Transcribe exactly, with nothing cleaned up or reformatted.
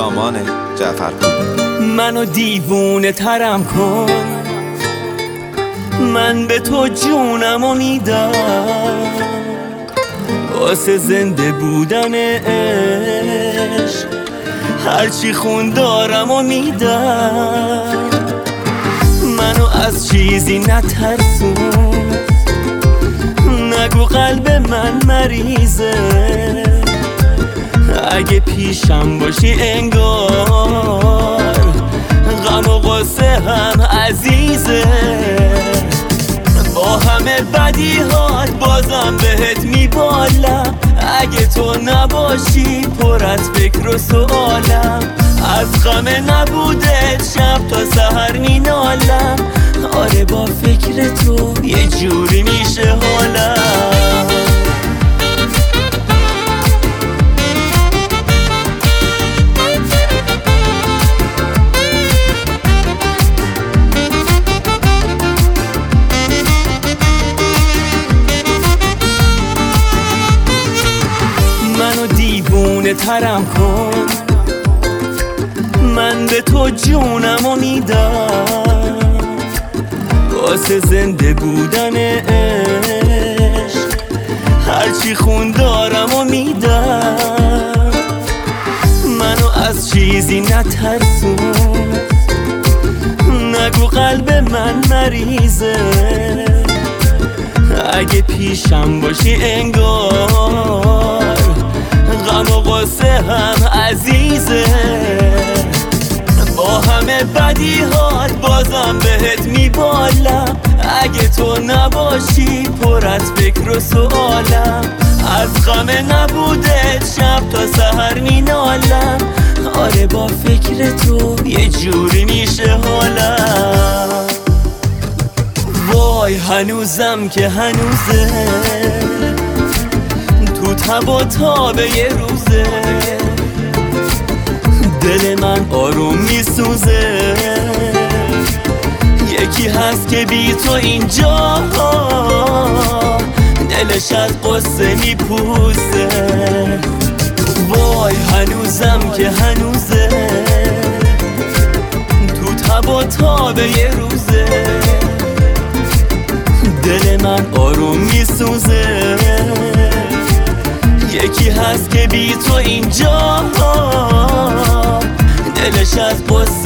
سامان جعفرپور. منو دیوونه ترم کن، من به تو جونمو میدم، واسه زنده بودن عشق هرچی خون دارم و میدم. منو از چیزی نترسون، نگو قلب من مریضه، اگه پیشم باشی انگار غم و غصه هم عزیزه. با همه بدیهات بازم بهت میبالم، اگه تو نباشی پر از فکر و سوالم، از غم نبودت شب تا سحر مینالم. آره با فکر تو یه جوری میشه حالم. منو دیوونه ترم کن، من به تو جونمو میدم، واسه زنده بودن عشق هرچی خون دارم و میدم. منو از چیزی نترسون، نگو قلب من مریضه، اگه پیشم باشی انگار غم و غصه هم عزیزه. با همه بدیهات بازم بهت میبالم، اگه تو نباشی پر از فکر و سوالم، از غم نبودت شب تا سحر مینالم. آره با فکر تو یه جوری میشه حالم. وای هنوزم که هنوزه، تو تب و تاب یه روزه، دل من آروم میسوزه. یکی هست که بی تو اینجا دلش از قصه میپوزه. وای هنوزم که هنوزه، تو تب و تاب یه روزه، دل من آروم میسوزه. یکی هست که بی تو اینجا دلش از قصه